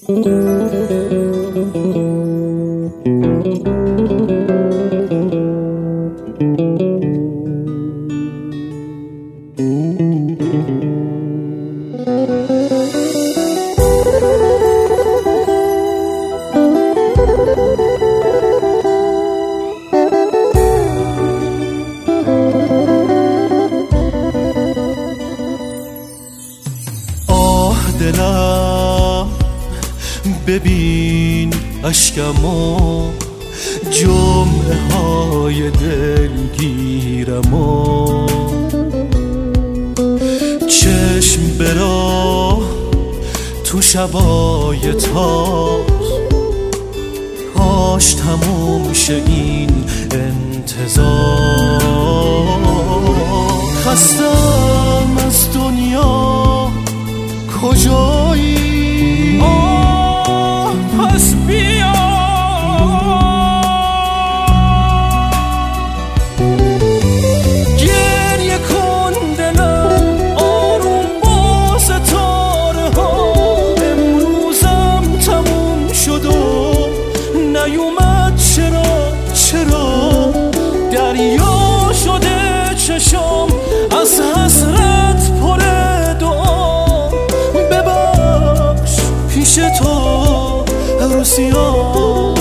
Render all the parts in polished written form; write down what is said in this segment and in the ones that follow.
دلم ببین اشکمو، جمعه های دلگیرمو، چشم برا تو شبای تار، کاش تموم شه این انتظار. خستم از دنیا، کجایی؟ پس بیا گریه کن دلم، آروم با ستاره ها. امروزم تموم شد و نیومد، چرا دریا شده چشم از حسرت پر دعا. ببخش پیش تو عروسیان،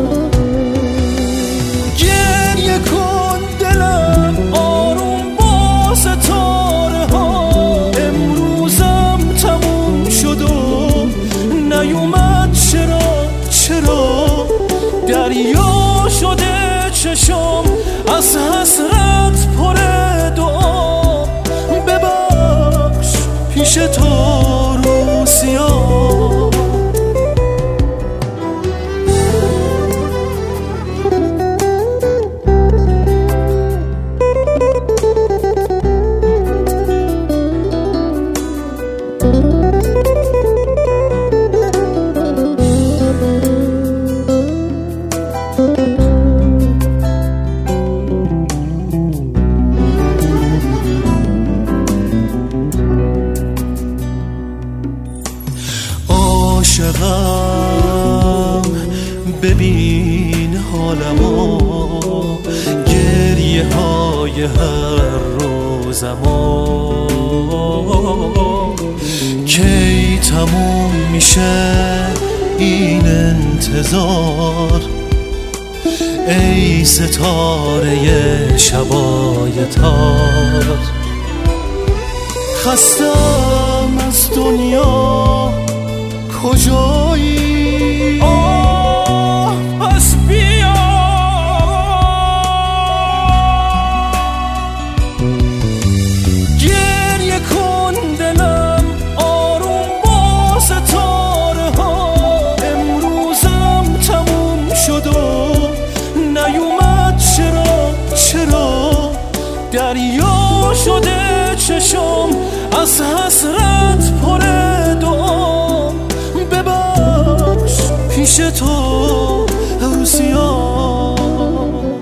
گریه کن دلم، آروم با ستاره ها. امروزم تموم شد و نیومد، چرا دریا شده چشم از حسرت پر دعا. ببخش پیش تو عروسیان. عاشقم ببین حالمو، گریه های هر روزمو، کی تموم میشه این انتظار؟ ای ستاره شبای تار، خستم از دنیا، کجایی؟ پس بیا گریه کن دلم، آروم با ستاره ها. امروزم تموم شد و نیومد، چرا دریا شده چشم از حسرت پر دعا. ببخش پیش تو عروسیان،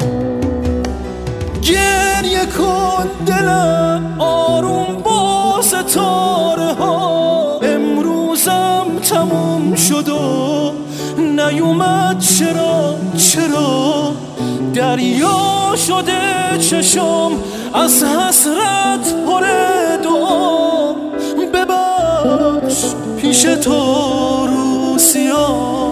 گریه کن دلم، آروم با ستاره ها. امروزم تموم شد و نیومد، چرا دریا شده چشم از حسرت پر دعا. ببخش پیش تو عروسیان.